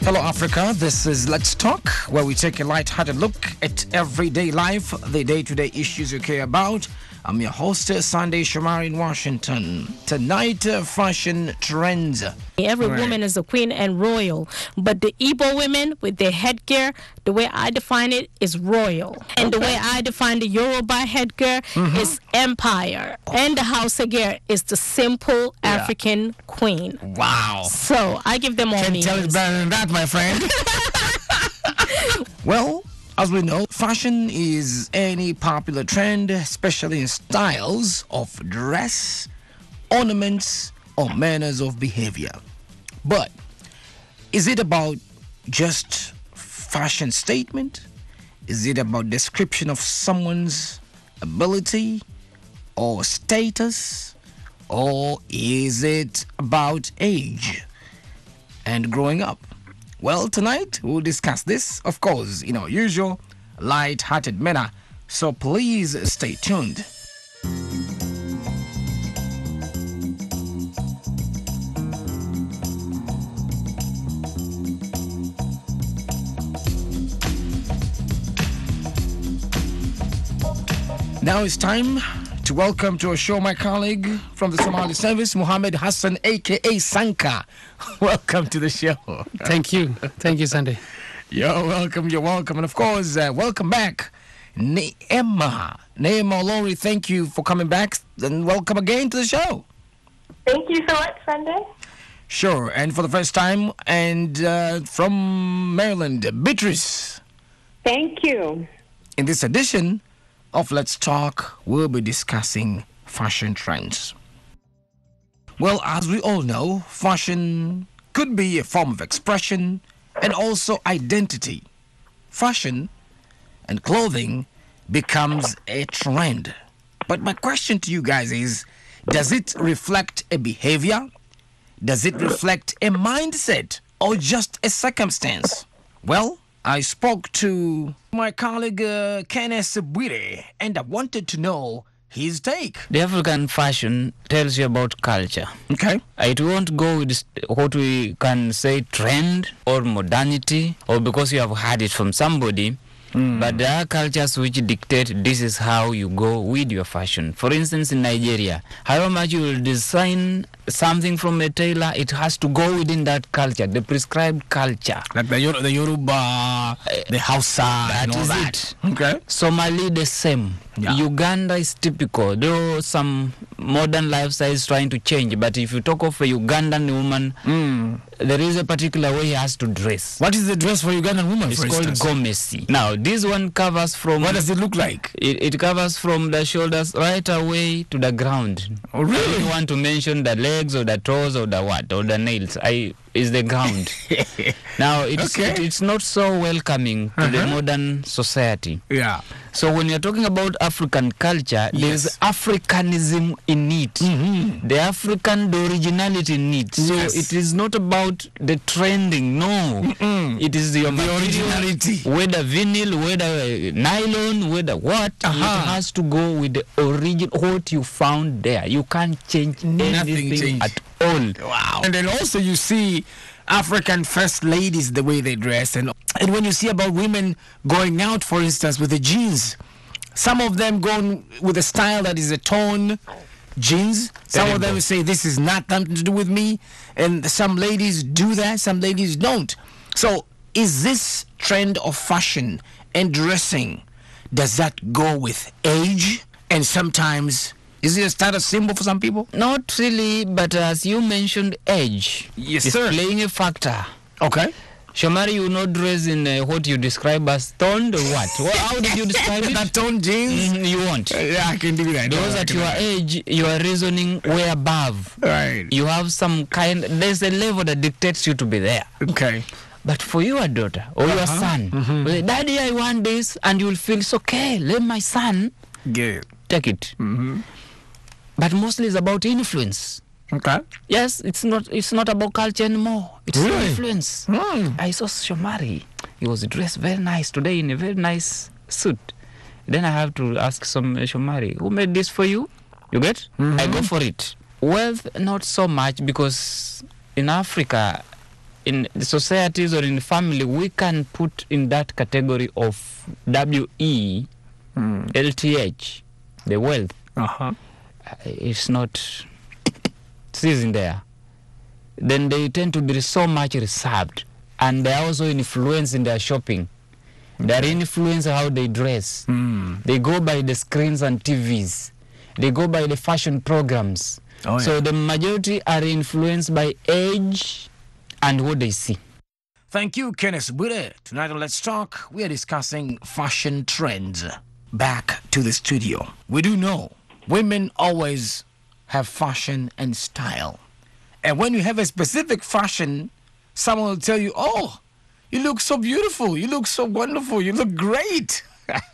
Hello, Africa. This is Let's Talk, where we take a light-hearted look at everyday life, the day-to-day issues you care about. I'm your host, Sunday Shomari in Washington. Tonight, fashion trends. Every woman is a queen and royal, but the Igbo women with their headgear, the way I define it, is royal. And the way I define the Yoruba headgear is empire. And the Hausa gear is the simple African queen. Wow. So I give them all Can't meanings. tell it better than that, my friend. Well, as we know, fashion is any popular trend, especially in styles of dress, ornaments, or manners of behavior. But is it about just fashion statement? Is it about description of someone's ability or status? Or is it about age and growing up? Well, tonight we'll discuss this, of course, in our usual light-hearted manner. So please stay tuned. Now it's time to welcome to our show my colleague from the Somali service, Muhammad Hassan, aka Sanka. Welcome to the show. Thank you. Thank you, Sunday. You're welcome. And of course, welcome back, Neema Olori. Thank you for coming back, and welcome again to the show. Thank you so much, Sunday. Sure, and for the first time, and from Maryland, Beatrice. Thank you. In this edition of Let's Talk, we'll be discussing fashion trends. Well, as we all know, fashion could be a form of expression and also identity. Fashion and clothing becomes a trend. But my question to you guys is, does it reflect a behavior? Does it reflect a mindset or just a circumstance? Well, I spoke to my colleague Kenneth Bwire, and I wanted to know his take. The African fashion tells you about culture. Okay. It won't go with what we can say trend or modernity or because you have heard it from somebody. But there are cultures which dictate this is how you go with your fashion. For instance, in Nigeria, however much you will design something from a tailor, it has to go within that culture, the prescribed culture. Like the Yoruba, the Hausa, and all that. It. Okay. Somali, the same. Yeah. Uganda is typical, though some modern lifestyle is trying to change. But if you talk of a Ugandan woman, there is a particular way he has to dress. What is the dress for Ugandan woman, It's for called instance? gomesi. Now, this one covers from... What does it look like? It covers from the shoulders right away to the ground. Oh, really? I don't want to mention the legs or the toes or the what, or the nails. Is the ground. Now, it's not so welcoming to the modern society. Yeah. So when you're talking about African culture, there's Africanism in it. The African originality in it. So it is not about the trending, no. It is your originality. Whether vinyl, whether nylon, whether what, it has to go with the original, what you found there. You can't change anything at all. Wow. And then also you see African first ladies, the way they dress, and when you see about women going out, for instance, with the jeans, some of them going with a style that is a torn jeans. Some of them say this is not something to do with me, and some ladies do that, some ladies don't. So is this trend of fashion and dressing, does that go with age? And sometimes, is it a status symbol for some people? Not really, but as you mentioned, age is playing a factor. Okay. Shomari, you not dress in what you describe as toned or what? How did you describe it? That toned jeans? You want? Yeah, I can do that. Because at your age, you are reasoning way above. Right. You have some kind, there's a level that dictates you to be there. Okay. But for your daughter or your son, will say, Daddy, I want this, and you will feel, it's okay, let my son take it. But mostly it's about influence. Okay. Yes, it's not about culture anymore. It's Really? influence. I saw Shomari. He was dressed very nice today in a very nice suit. Then I have to ask some Shomari, who made this for you? You get? I go for it. Wealth, not so much, because in Africa, in societies or in family, we can put in that category of WE, LTH, the wealth. It's not seizing there. Then they tend to be so much reserved, and they are also influenced in their shopping. They are influenced how they dress. They go by the screens and TVs. They go by the fashion programs. So the majority are influenced by age and what they see. Thank you, Kenneth Bude. Tonight on Let's Talk, we are discussing fashion trends. Back to the studio. We do know women always have fashion and style. And when you have a specific fashion, someone will tell you, oh, you look so beautiful, you look so wonderful, you look great.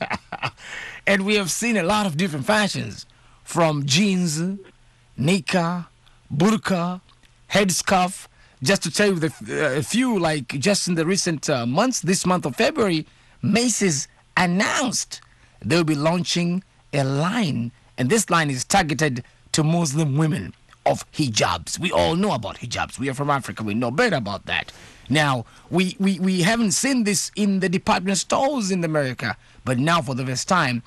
And we have seen a lot of different fashions, from jeans, nika, burqa, headscarf. Just to tell you a few, like just in the recent months, this month of February, Macy's announced they'll be launching a line, and this line is targeted to Muslim women, of hijabs. We all know about hijabs. We are from Africa. We know better about that. Now, we haven't seen this in the department stores in America, but now for the first time,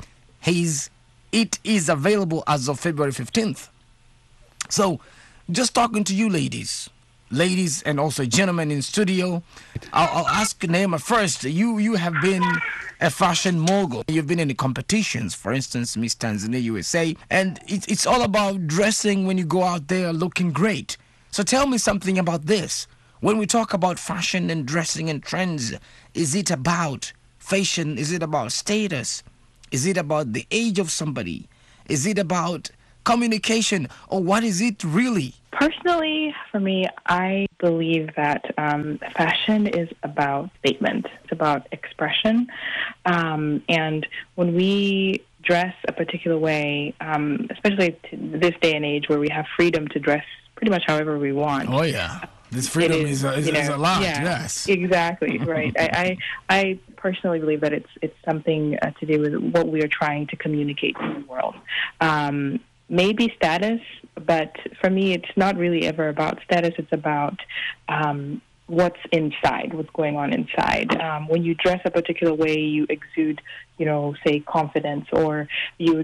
it is available as of February 15th. So, just talking to you ladies and also gentlemen in studio, I'll ask Neema first. You have been a fashion mogul. You've been in the competitions, for instance, Miss Tanzania USA, and it's all about dressing when you go out there looking great. So tell me something about this. When we talk about fashion and dressing and trends, is it about fashion? Is it about status? Is it about the age of somebody? Is it about communication? Or what is it really? Personally, for me, I believe that fashion is about statement. It's about expression. And when we dress a particular way, especially this day and age where we have freedom to dress pretty much however we want. Oh, yeah. This freedom is a lot, yes. Exactly, right. I personally believe that it's something to do with what we are trying to communicate to the world. Maybe status, but for me, it's not really ever about status. It's about what's inside, what's going on inside. When you dress a particular way, you exude, say confidence, or you're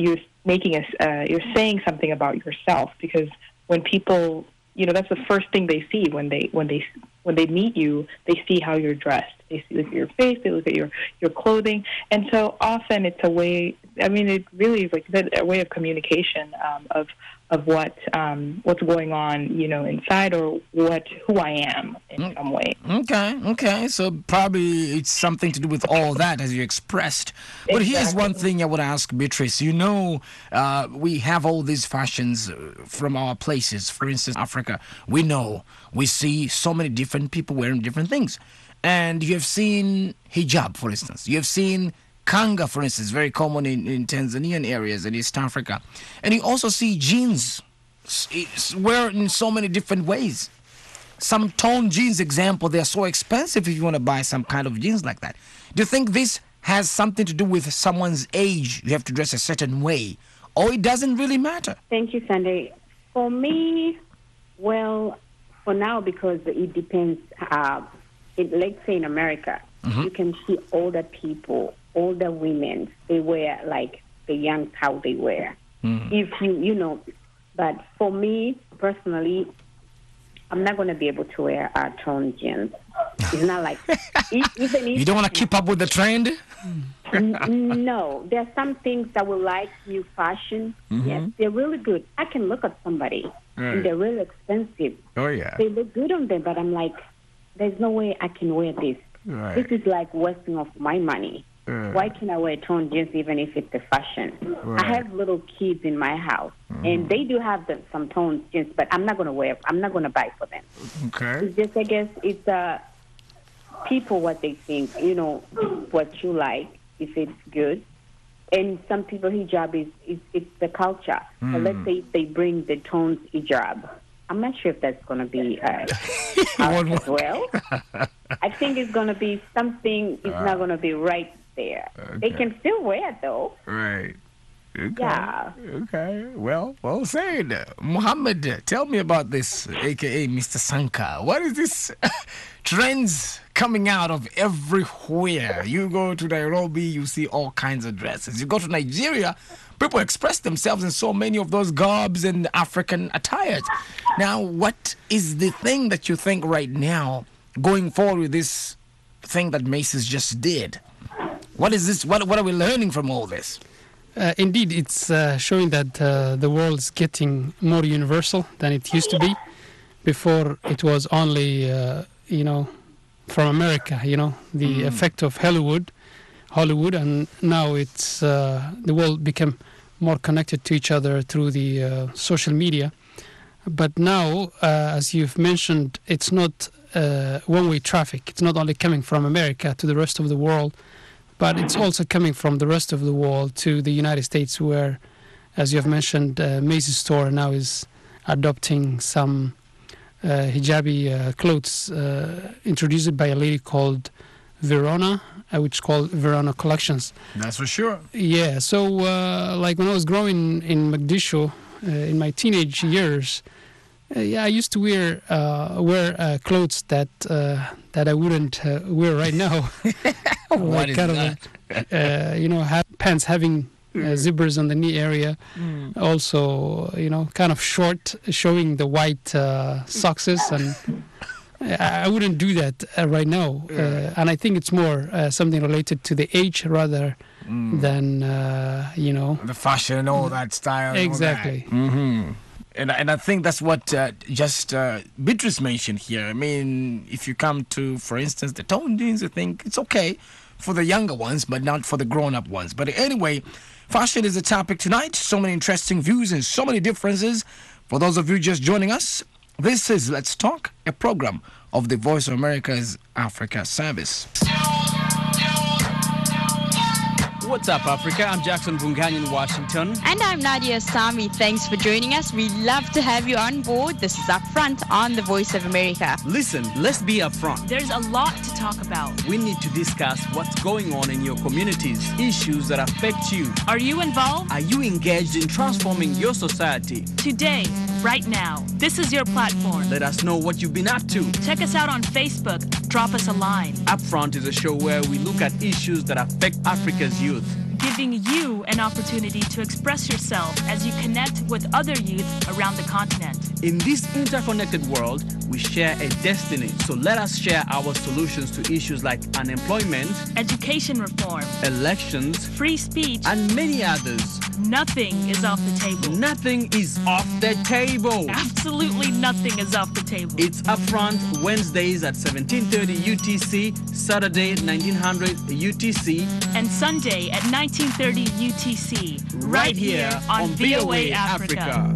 saying something about yourself. Because when people, that's the first thing they see when they meet you. They see how you're dressed. They look at your face. They look at your clothing, and so often it's a way. It really is like a way of communication of what's going on, inside, or who I am in some way. Okay. So probably it's something to do with all that, as you expressed. But here's one thing I would ask Beatrice. We have all these fashions from our places. For instance, Africa. We see so many different people wearing different things. And you have seen hijab, for instance. You have seen kanga, for instance, very common in Tanzanian areas in East Africa. And you also see jeans wear in so many different ways. Some torn jeans, example, they're so expensive if you want to buy some kind of jeans like that. Do you think this has something to do with someone's age? You have to dress a certain way, or it doesn't really matter? Thank you, Sunday. For me, well, for now, because it depends. Let's say in America, you can see older people, older women, they wear like the young how they wear. If but for me personally, I'm not going to be able to wear torn jeans. It's not like even if you don't want to keep up with the trend. No, there are some things that will like new fashion. Yes, they're really good. I can look at somebody and they're really expensive. Oh yeah, they look good on them, but I'm like, there's no way I can wear this. Right. This is like wasting of my money. Why can I wear torn jeans even if it's a fashion? Right. I have little kids in my house, and they do have some torn jeans, but I'm not going to wear. I'm not going to buy for them. Okay. It's just, I guess, it's people what they think. What you like, if it's good. And some people hijab it's the culture. So let's say they bring the torn hijab. I'm not sure if that's going to be as well. I think it's going to be something. It's not going to be right there. Okay. They can still wear it though. Right. Okay. Yeah. Okay. Well said. Muhammad, tell me about this, aka Mr. Sanka. What is this trends coming out of everywhere? You go to Nairobi, you see all kinds of dresses. You go to Nigeria, people express themselves in so many of those garbs and African attires. Now, what is the thing that you think right now, going forward with this thing that Macy's just did? What is this? What are we learning from all this? Indeed, it's showing that the world is getting more universal than it used to be. Before, it was only, from America, the effect of Hollywood, and now it's the world became more connected to each other through the social media. But now, as you've mentioned, it's not one-way traffic. It's not only coming from America to the rest of the world, but it's also coming from the rest of the world to the United States, where, as you have mentioned, Macy's store now is adopting some hijabi clothes introduced by a lady called Verona, which is called Verona Collections. That's for sure. Yeah, so like when I was growing in Mogadishu in my teenage years, I used to wear clothes that I wouldn't wear right now. What is that? Have pants having zippers on the knee area. Also, kind of short, showing the white socks. And I wouldn't do that right now. And I think it's more something related to the age rather than, the fashion and all that style. Exactly. And I think that's what just Beatrice mentioned here. I mean, if you come to, for instance, the tone jeans, I think it's okay for the younger ones, but not for the grown-up ones. But anyway, fashion is the topic tonight. So many interesting views and so many differences. For those of you just joining us, this is Let's Talk, a program of the Voice of America's Africa Service. What's up, Africa? I'm Jackson Bunganyi in Washington. And I'm Nadia Sami. Thanks for joining us. We love to have you on board. This is Upfront on the Voice of America. Listen, let's be upfront. There's a lot to talk about. We need to discuss what's going on in your communities, issues that affect you. Are you involved? Are you engaged in transforming your society? Today, right now, this is your platform. Let us know what you've been up to. Check us out on Facebook. Drop us a line. Upfront is a show where we look at issues that affect Africa's youth, giving you an opportunity to express yourself as you connect with other youth around the continent. In this interconnected world, we share a destiny. So let us share our solutions to issues like unemployment, education reform, elections, free speech, and many others. Nothing is off the table. Nothing is off the table. Absolutely nothing is off the table. It's Upfront Wednesdays at 17:30 UTC, Saturday at 1900 UTC, and Sunday at 19:30 UTC. Right here on VOA Africa.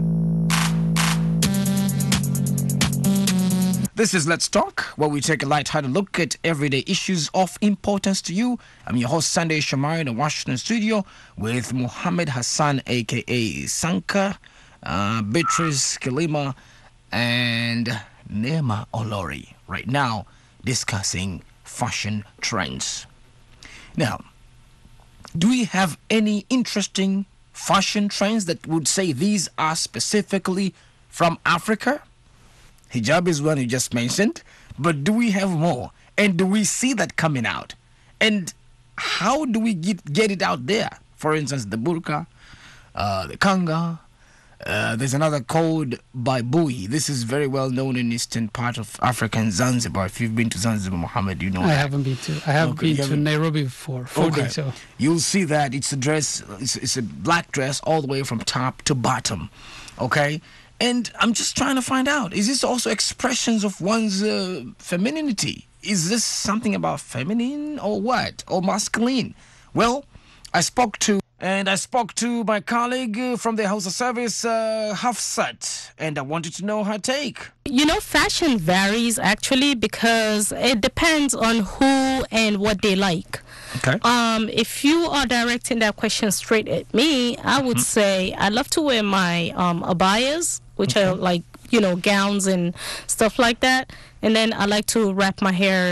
This is Let's Talk, where we take a light-hearted look at everyday issues of importance to you. I'm your host, Sunday Shamari, in the Washington studio with Muhammad Hassan, a.k.a. Sanka, Beatrice Kilima, and Nema Olori. Right now, discussing fashion trends. Now, do we have any interesting fashion trends that would say these are specifically from Africa? Hijab is one you just mentioned, but do we have more? And do we see that coming out? And how do we get it out there? For instance, the burqa, the kanga. There's another called Baibui. This is very well known in eastern part of Africa and Zanzibar. If you've been to Zanzibar, Mohammed, you know I that. haven't been to. I have been to Nairobi before, 4 days. So you'll see that it's a dress. It's a black dress all the way from top to bottom. Okay. And I'm just trying to find out, is this also expressions of one's femininity? Is this something about feminine or what? Or masculine? Well, I spoke to my colleague from the House of Service, Hafsat, and I wanted to know her take. Fashion varies actually because it depends on who and what they like. Okay. If you are directing that question straight at me, I would say I love to wear my abayas, which are like, gowns and stuff like that. And then I like to wrap my hair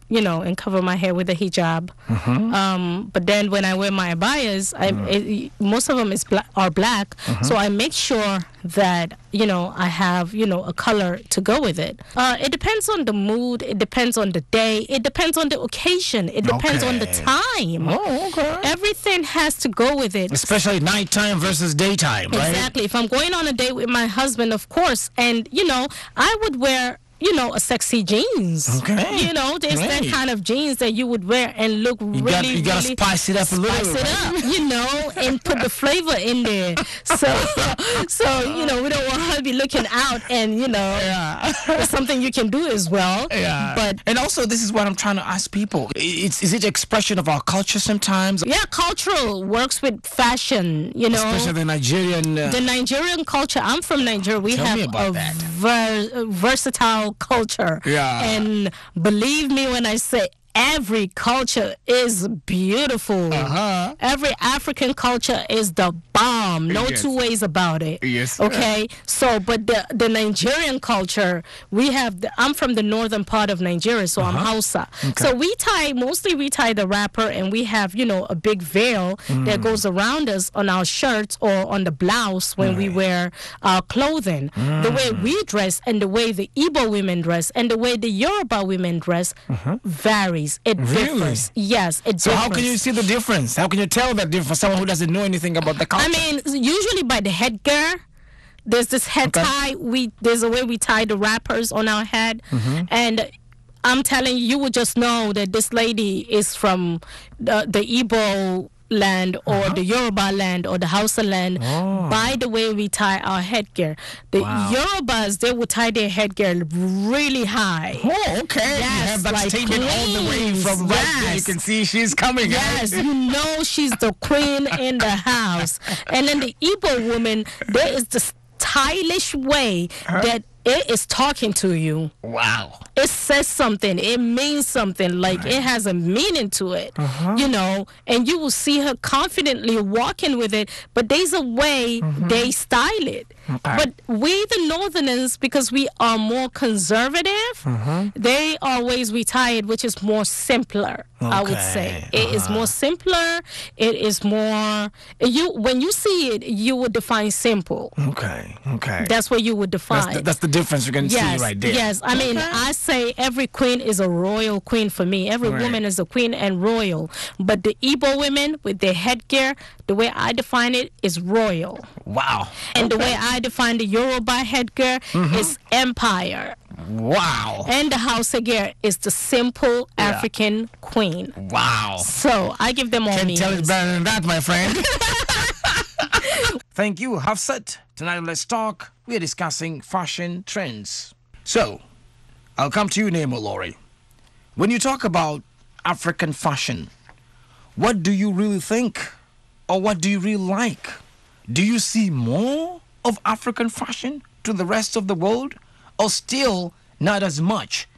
and cover my hair with a hijab. But then when I wear my abayas, most of them are black. So I make sure that, I have, a color to go with it. It depends on the mood. It depends on the day. It depends on the occasion. It depends on the time. Oh, okay. Everything has to go with it. Especially nighttime versus daytime, right? Exactly. If I'm going on a date with my husband, of course, and, I would wear a sexy jeans. Okay. There's that kind of jeans that you would wear and look You gotta spice it up a little bit. Spice it up, and put the flavor in there. So we don't want her to be looking out and, it's something you can do as well. Yeah. And also, this is what I'm trying to ask people. Is it expression of our culture sometimes? Yeah, cultural works with fashion, Especially the Nigerian... The Nigerian culture. I'm from Nigeria. We have a versatile culture. Yeah. And believe me when I say every culture is beautiful. Every African culture is the bomb. No two ways about it. Yes. Okay? So, but the Nigerian culture, I'm from the northern part of Nigeria, so I'm Hausa. Okay. So we tie the wrapper, and we have, a big veil that goes around us on our shirts or on the blouse when we wear our clothing. The way we dress and the way the Igbo women dress and the way the Yoruba women dress varies. It differs. Yes, it differs. So how can you see the difference? How can you tell that difference for someone who doesn't know anything about the culture? I mean, usually by the headgear. There's this head tie. There's a way we tie the wrappers on our head. And I'm telling you, you would just know that this lady is from the Igbo land or the Yoruba land or the Hausa land by the way we tie our headgear. The Yorubas, they would tie their headgear really high. Oh, okay. Yes, you have that like statement all the way from right there. You can see she's coming. Yes, she's the queen in the house. And then the Igbo woman, there is the stylish way that it is talking to you. Wow. It says something. It means something. Like it has a meaning to it. And you will see her confidently walking with it. But there's a way they style it. But we, the Northerners, because we are more conservative, they are ways we tie it, which is more simpler, I would say. It is more simpler. It is more... When you see it, you would define simple. Okay. That's what you would define. That's the difference you can see right there. Yes, I mean, I say every queen is a royal queen for me. Every woman is a queen and royal. But the Igbo women with their headgear, the way I define it is royal. Wow. And the way I define the Yoruba headgear is empire. Wow. And the Hausa gear is the simple African queen. Wow. So I give them all meanings. Can't tell it better than that, my friend. Thank you, Hafsat. Tonight, let's talk. We're discussing fashion trends. So, I'll come to you, Nemo Lori. When you talk about African fashion, what do you really think? Or what do you really like? Do you see more of African fashion to the rest of the world? Or still not as much?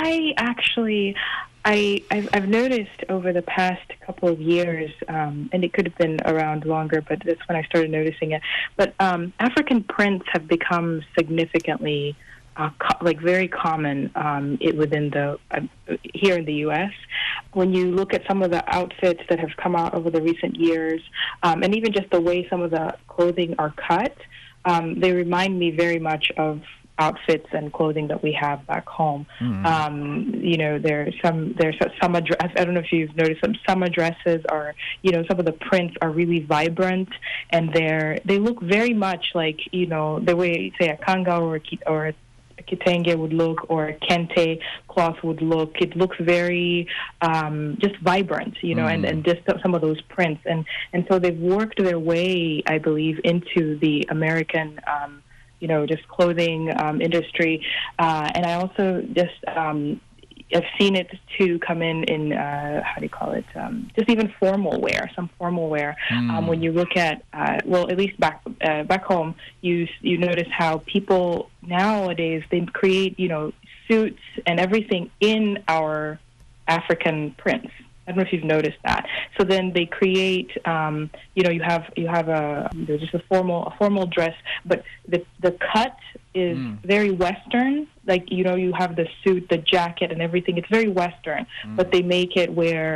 I've noticed over the past couple of years, and it could have been around longer, but that's when I started noticing it. But African prints have become significantly, very common within here in the U.S. When you look at some of the outfits that have come out over the recent years, and even just the way some of the clothing are cut, they remind me very much of outfits and clothing that we have back home. There's some I don't know if you've noticed some summer dresses, or some of the prints are really vibrant, and they look very much like the way say a kanga or a kitenge would look, or a kente cloth would look. It looks very just vibrant, and just some of those prints, and so they've worked their way, I believe, into the American just clothing industry. And I also just I've seen it to come in how do you call it? Just even formal wear, some formal wear. When you look at, at least back home, you notice how people nowadays, they create, suits and everything in our African prints. I don't know if you've noticed that. So then they create, you have just a formal dress, but the cut is very Western, like, you know, you have the suit, the jacket, and everything. It's very Western, but they make it where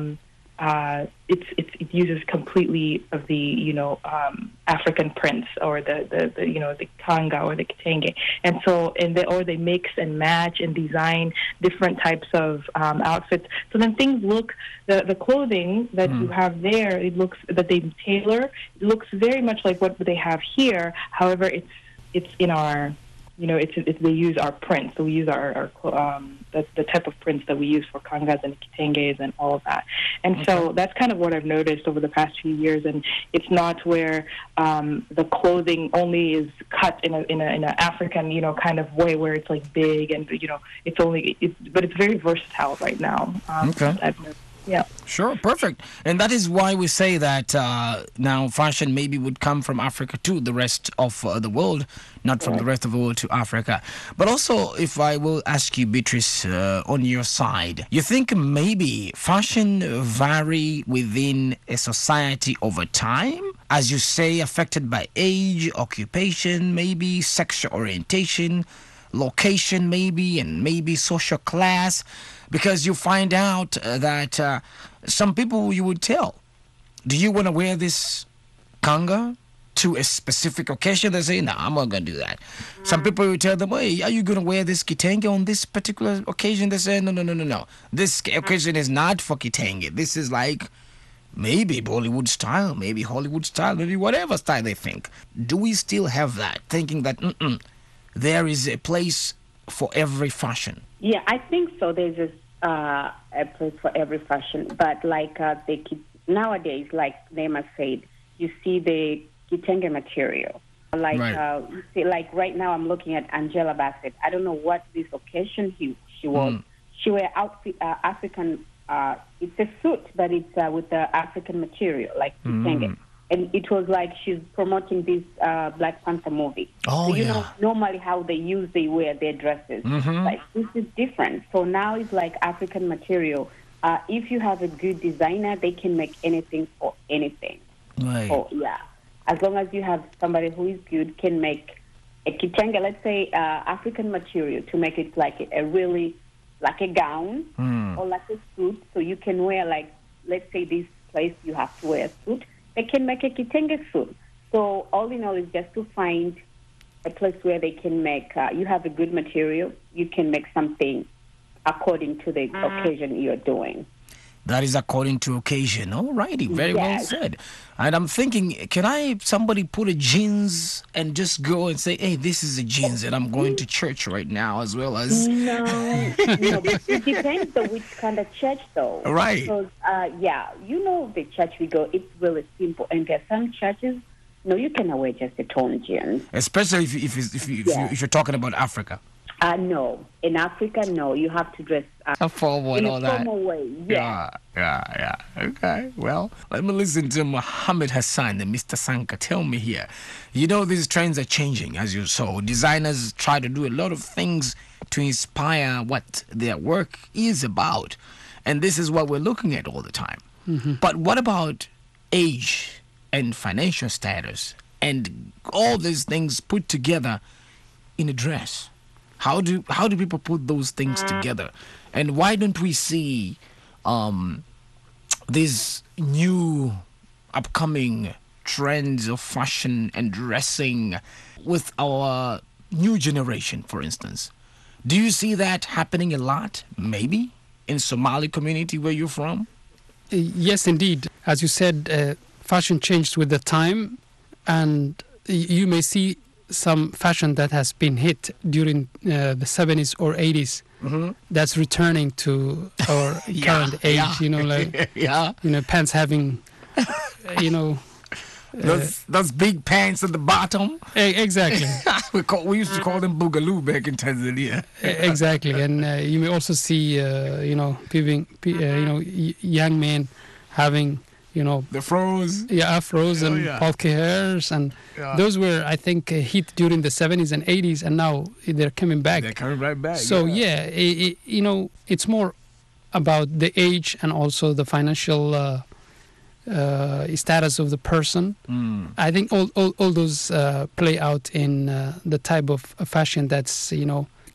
it uses completely of the, you know, African prints or the you know, the kanga or the kitenge, and so or they mix and match and design different types of outfits. So then things look, the clothing that you have there, it looks that they tailor, it looks very much like what they have here. However, it's in our, you know, they use our prints. So we use our the type of prints that we use for kangas and kitenges and all of that. And so that's kind of what I've noticed over the past few years. And it's not where the clothing only is cut in an African, you know, kind of way where it's like big and, you know, but it's very versatile right now. Yeah. Sure, perfect. And that is why we say that now fashion maybe would come from Africa to the rest of the world, not from the rest of the world to Africa. But also, if I will ask you, Beatrice, on your side, you think maybe fashion vary within a society over time? As you say, affected by age, occupation, maybe sexual orientation, location maybe, and maybe social class, because you find out that some people you would tell, do you want to wear this kanga to a specific occasion? They say, no, I'm not going to do that. Some people you tell them, hey, are you going to wear this kitenge on this particular occasion? They say, no. This occasion is not for kitenge. This is like maybe Bollywood style, maybe Hollywood style, maybe whatever style they think. Do we still have that, thinking that there is a place for every fashion? Yeah, I think so. There's a place for every fashion. But like nowadays, like Neema said, you see the kitenge material. Like you see, like right now, I'm looking at Angela Bassett. I don't know what this occasion she was. She wear African. It's a suit, but it's with the African material, like kitenge. And it was like she's promoting this Black Panther movie. Oh, so you know, normally how they wear their dresses. Like, this is different. So now it's like African material. If you have a good designer, they can make anything for anything. Right. So, yeah. As long as you have somebody who is good, can make a kitenge, let's say African material, to make it like a really, like a gown or like a suit. So you can wear, like, let's say this place you have to wear a suit. They can make a kitenge suit. So all in all, is just to find a place where they can make, you have a good material, you can make something according to the occasion you're doing. That is according to occasion. All righty, very well said. And I'm thinking, can somebody put a jeans and just go and say, hey, this is a jeans and I'm going to church right now, as well as... No, it depends on which kind of church, though. Right. Because, you know, the church we go, it's really simple. And there are some churches, no, you can wear just a torn jeans. Especially if you're talking about Africa. No. In Africa, no. You have to dress a formal in and all a that. formal way. Yeah. Okay. Well, let me listen to Mohammed Hassan and Mr. Sanka. Tell me here. You know, these trends are changing, as you saw. Designers try to do a lot of things to inspire what their work is about. And this is what we're looking at all the time. But what about age and financial status and all these things put together in a dress? How do people put those things together? And why don't we see these new upcoming trends of fashion and dressing with our new generation, for instance? Do you see that happening a lot, maybe, in Somali community where you're from? Yes, indeed. As you said, fashion changed with the time, and you may see some fashion that has been hit during the 70s or 80s that's returning to our current age, you know, like you know, pants having you know those big pants at the bottom. Exactly. we used to call them boogaloo back in Tanzania. Exactly. And you may also see you know, young men having, you know, the froze, afros and bulky hairs, and those were, I think, hit during the 70s and 80s, and now they're coming back. They're coming right back. So you know, it's more about the age and also the financial status of the person. I think all those play out in the type of fashion that's, you know,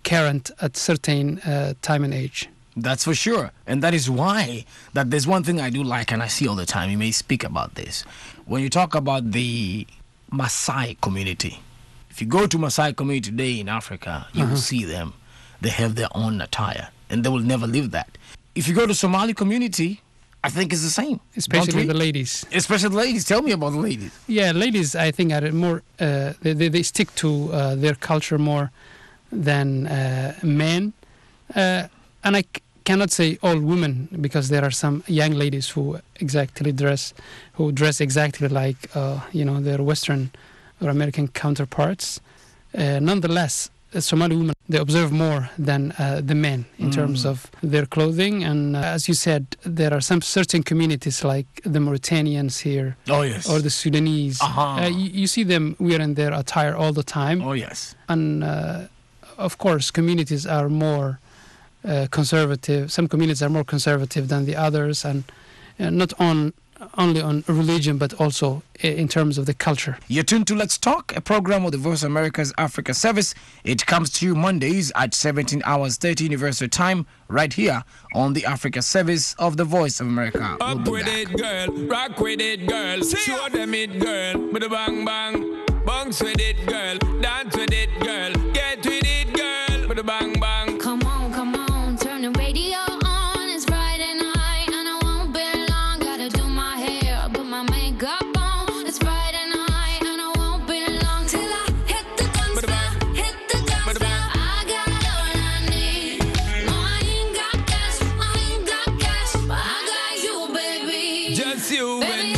current at certain time and age. That's for sure. And that is why that there's one thing I do like and I see all the time. You may speak about this. When you talk about the Maasai community, if you go to Maasai community today in Africa, you will see them. They have their own attire and they will never leave that. If you go to Somali community, I think it's the same. Especially the ladies. Especially the ladies. Tell me about the ladies. Yeah, ladies, I think, are more, they stick to their culture more than men. And I cannot say all women, because there are some young ladies who dress exactly like their Western or American counterparts. Nonetheless, Somali women, they observe more than the men in terms of their clothing. And as you said, there are some certain communities like the Mauritanians here, or the Sudanese. You see them wearing their attire all the time. Oh yes. And of course, communities are more conservative. Some communities are more conservative than the others, and not only on religion, but also in terms of the culture. You're tuned to Let's Talk, a program of the Voice of America's Africa Service. It comes to you Mondays at 17 hours 30 Universal Time, right here on the Africa Service of the Voice of America. Up with it, girl. Rock with it, girl. Show them it, girl. With a bang bang. Bounce with it, girl. Dance with it, girl. Get with it, girl. With a bang bang. Come on, come on. Turn the radio on. It's Friday night and I won't be long. Gotta do my hair, put my makeup on. It's Friday night and I won't be long till I hit the dance floor. Hit the dance floor. I got all I need. No, I ain't got cash, but I got you, baby. Just you baby, and me.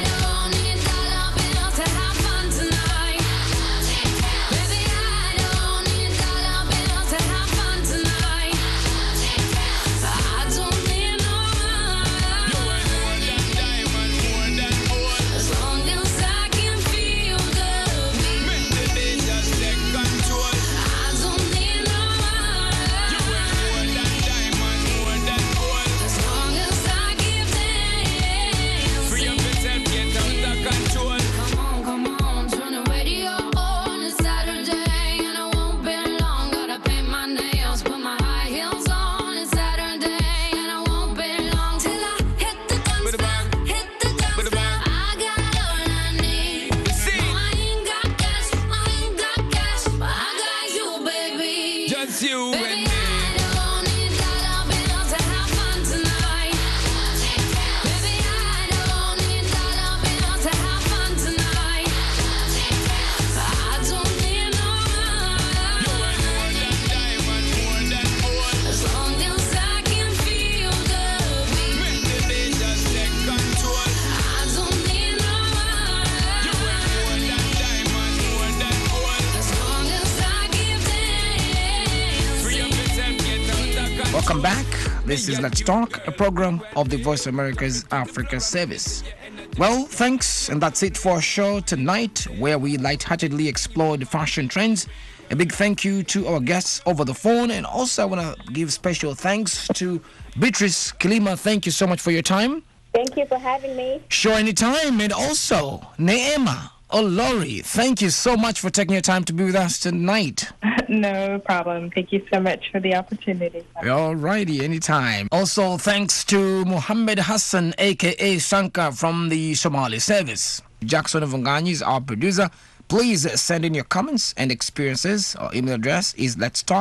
Welcome back. This is Let's Talk, a program of the Voice of America's Africa Service. Well, thanks, and that's it for our show tonight, where we lightheartedly explore the fashion trends. A big thank you to our guests over the phone, and also I want to give special thanks to Beatrice Kilima. Thank you so much for your time. Thank you for having me. Sure, anytime. And also, Neema Olori, thank you so much for taking your time to be with us tonight. No problem. Thank you so much for the opportunity. All righty, anytime. Also, thanks to Mohammed Hassan, a.k.a. Shankar from the Somali service. Jackson Vunganyi is our producer. Please send in your comments and experiences. Our email address is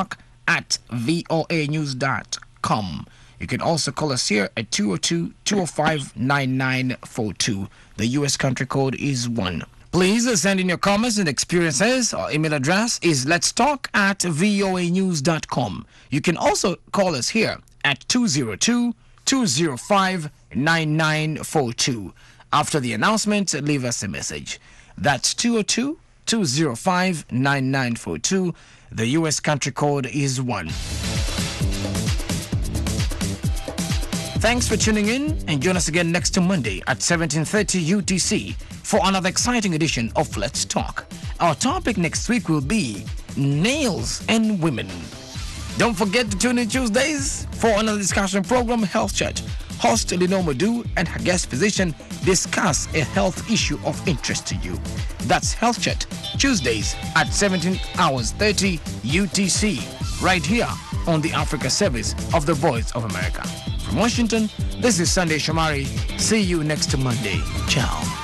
letstalk@voanews.com. You can also call us here at 202-205-9942. The U.S. country code is 1. Please send in your comments and experiences. Our email address is letstalk@voanews.com. You can also call us here at 202-205-9942. After the announcement, leave us a message. That's 202-205-9942. The U.S. country code is 1. Thanks for tuning in, and join us again next Monday at 17:30 UTC for another exciting edition of Let's Talk. Our topic next week will be nails and women. Don't forget to tune in Tuesdays for another discussion program, Health Chat, host Lenore Madu and her guest physician discuss a health issue of interest to you. That's Health Chat, Tuesdays at 17 hours 30 UTC, right here on the Africa service of the Voice of America. From Washington, this is Sunday Shomari. See you next Monday. Ciao.